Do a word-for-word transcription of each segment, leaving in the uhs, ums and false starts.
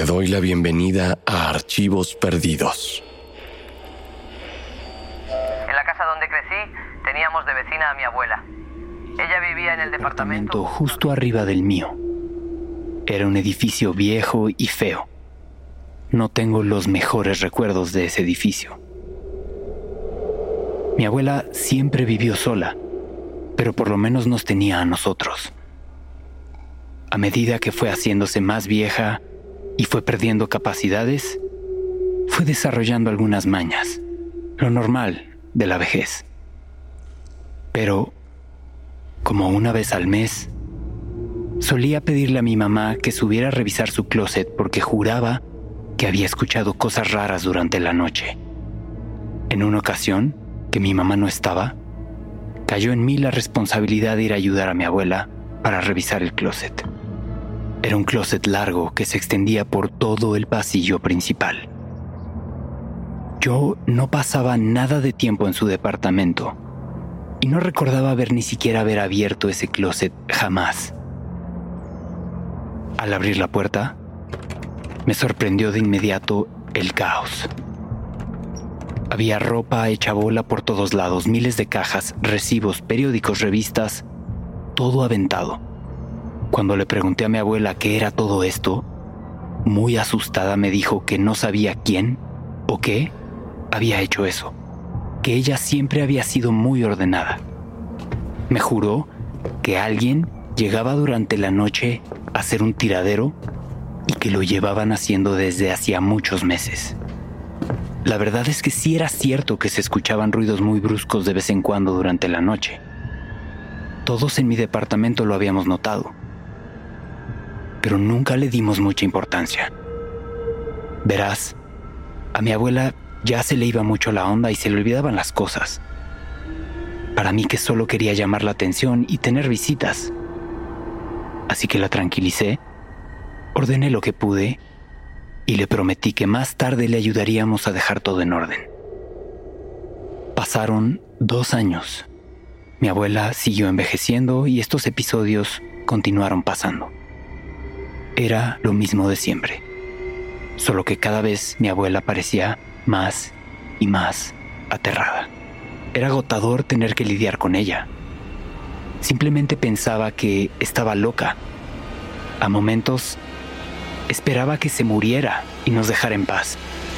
Te doy la bienvenida a Archivos Perdidos. En la casa donde crecí, teníamos de vecina a mi abuela. Ella vivía en el departamento justo arriba del mío. Era un edificio viejo y feo. No tengo los mejores recuerdos de ese edificio. Mi abuela siempre vivió sola, pero por lo menos nos tenía a nosotros. A medida que fue haciéndose más vieja y fue perdiendo capacidades, fue desarrollando algunas mañas, lo normal de la vejez. Pero, como una vez al mes, solía pedirle a mi mamá que subiera a revisar su closet porque juraba que había escuchado cosas raras durante la noche. En una ocasión, que mi mamá no estaba, cayó en mí la responsabilidad de ir a ayudar a mi abuela para revisar el closet. Era un closet largo que se extendía por todo el pasillo principal. Yo no pasaba nada de tiempo en su departamento y no recordaba haber ni siquiera haber abierto ese closet jamás. Al abrir la puerta, me sorprendió de inmediato el caos. Había ropa hecha bola por todos lados, miles de cajas, recibos, periódicos, revistas, todo aventado. Cuando le pregunté a mi abuela qué era todo esto, muy asustada me dijo que no sabía quién o qué había hecho eso, que ella siempre había sido muy ordenada. Me juró que alguien llegaba durante la noche a hacer un tiradero y que lo llevaban haciendo desde hacía muchos meses. La verdad es que sí era cierto que se escuchaban ruidos muy bruscos de vez en cuando durante la noche. Todos en mi departamento lo habíamos notado, pero nunca le dimos mucha importancia. Verás, a mi abuela ya se le iba mucho la onda y se le olvidaban las cosas. Para mí que solo quería llamar la atención y tener visitas. Así que la tranquilicé, ordené lo que pude y le prometí que más tarde le ayudaríamos a dejar todo en orden. Pasaron dos años. Mi abuela siguió envejeciendo y estos episodios continuaron pasando. Era lo mismo de siempre, solo que cada vez mi abuela parecía más y más aterrada. Era agotador tener que lidiar con ella. Simplemente pensaba que estaba loca. A momentos esperaba que se muriera y nos dejara en paz.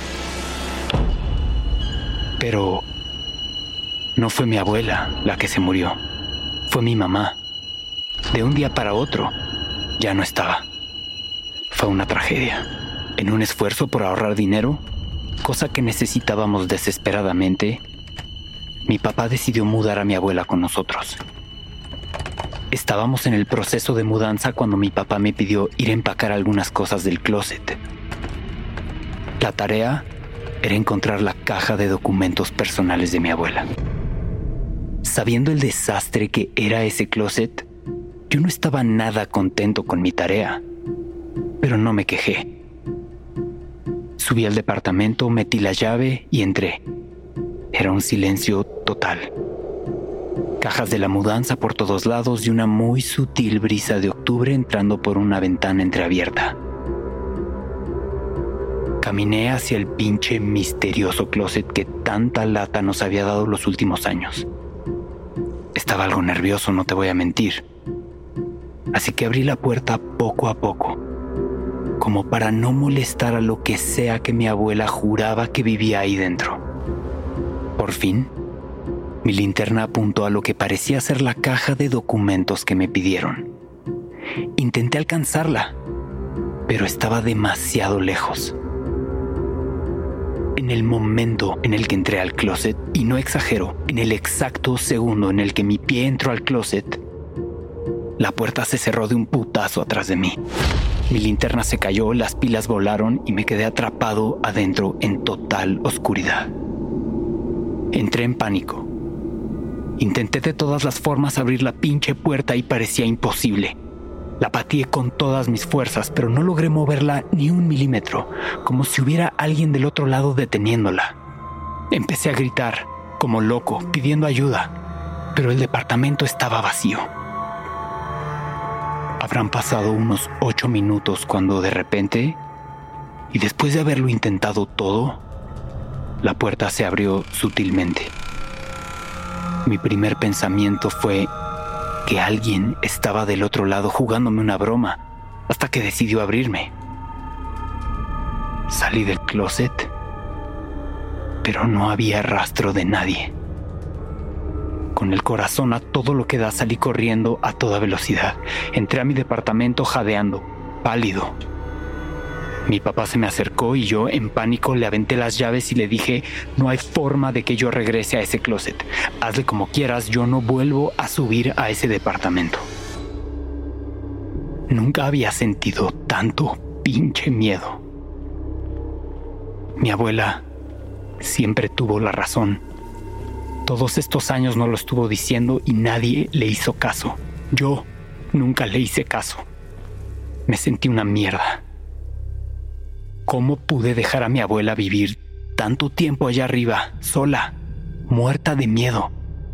Pero no fue mi abuela la que se murió. Fue mi mamá. De un día para otro, ya no estaba. Fue una tragedia. En un esfuerzo por ahorrar dinero, cosa que necesitábamos desesperadamente, mi papá decidió mudar a mi abuela con nosotros. Estábamos en el proceso de mudanza cuando mi papá me pidió ir a empacar algunas cosas del closet. La tarea era encontrar la caja de documentos personales de mi abuela. Sabiendo el desastre que era ese closet, yo no estaba nada contento con mi tarea, pero no me quejé. Subí al departamento, metí la llave y entré. Era un silencio total. Cajas de la mudanza por todos lados y una muy sutil brisa de octubre entrando por una ventana entreabierta. Caminé hacia el pinche misterioso closet que tanta lata nos había dado los últimos años. Estaba algo nervioso, no te voy a mentir. Así que abrí la puerta poco a poco, como para no molestar a lo que sea que mi abuela juraba que vivía ahí dentro. Por fin, mi linterna apuntó a lo que parecía ser la caja de documentos que me pidieron. Intenté alcanzarla, pero estaba demasiado lejos. En el momento en el que entré al closet, y no exagero, en el exacto segundo en el que mi pie entró al closet, la puerta se cerró de un putazo atrás de mí. Mi linterna se cayó, las pilas volaron y me quedé atrapado adentro en total oscuridad. Entré en pánico. Intenté de todas las formas abrir la pinche puerta y parecía imposible. La pateé con todas mis fuerzas, pero no logré moverla ni un milímetro, como si hubiera alguien del otro lado deteniéndola. Empecé a gritar, como loco, pidiendo ayuda, pero el departamento estaba vacío. Habrán pasado unos ocho minutos cuando de repente y después de haberlo intentado todo, la puerta se abrió sutilmente. Mi primer pensamiento fue que alguien estaba del otro lado jugándome una broma, hasta que decidió abrirme. Salí del closet, pero no había rastro de nadie. Con el corazón a todo lo que da, salí corriendo a toda velocidad. Entré a mi departamento jadeando, pálido. Mi papá se me acercó y yo, en pánico, le aventé las llaves y le dije: no hay forma de que yo regrese a ese closet. Hazle como quieras, yo no vuelvo a subir a ese departamento. Nunca había sentido tanto pinche miedo. Mi abuela siempre tuvo la razón. Todos estos años no lo estuvo diciendo y nadie le hizo caso. Yo nunca le hice caso. Me sentí una mierda. ¿Cómo pude dejar a mi abuela vivir tanto tiempo allá arriba, sola, muerta de miedo?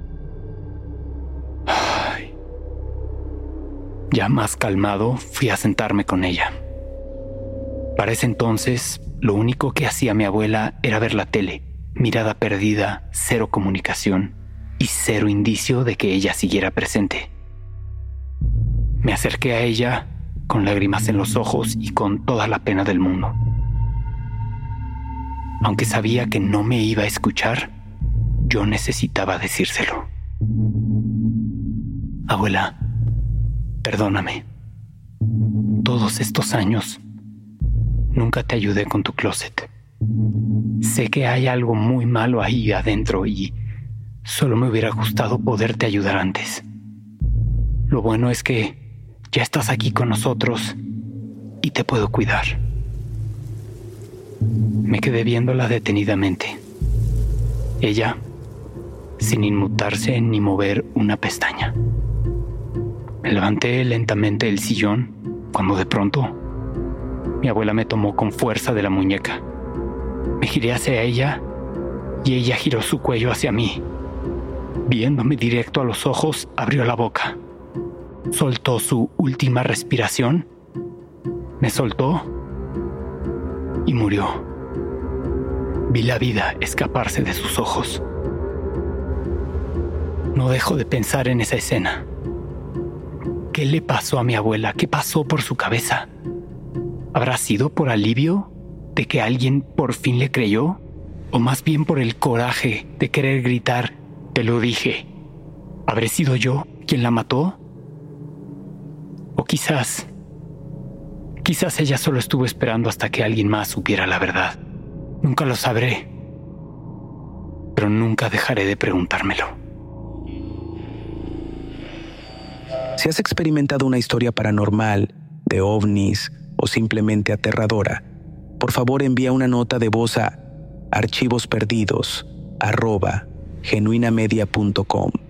Ay. Ya más calmado, fui a sentarme con ella. Para ese entonces, lo único que hacía mi abuela era ver la tele, mirada perdida, cero comunicación y cero indicio de que ella siguiera presente. Me acerqué a ella con lágrimas en los ojos y con toda la pena del mundo. Aunque sabía que no me iba a escuchar, yo necesitaba decírselo. Abuela, perdóname. Todos estos años nunca te ayudé con tu closet. Sé que hay algo muy malo ahí adentro y solo me hubiera gustado poderte ayudar antes. Lo bueno es que ya estás aquí con nosotros y te puedo cuidar. Me quedé viéndola detenidamente. Ella, sin inmutarse ni mover una pestaña. Me levanté lentamente del sillón cuando de pronto mi abuela me tomó con fuerza de la muñeca. Me giré hacia ella y ella giró su cuello hacia mí. Viéndome directo a los ojos, abrió la boca. Soltó su última respiración, me soltó y murió. Vi la vida escaparse de sus ojos. No dejo de pensar en esa escena. ¿Qué le pasó a mi abuela? ¿Qué pasó por su cabeza? ¿Habrá sido por alivio de que alguien por fin le creyó? ¿O más bien por el coraje de querer gritar: te lo dije? ¿Habré sido yo quien la mató? O quizás, quizás ella solo estuvo esperando hasta que alguien más supiera la verdad. Nunca lo sabré, pero nunca dejaré de preguntármelo. Si has experimentado una historia paranormal, de ovnis o simplemente aterradora, por favor envía una nota de voz a archivosperdidos arroba genuinamedia punto com.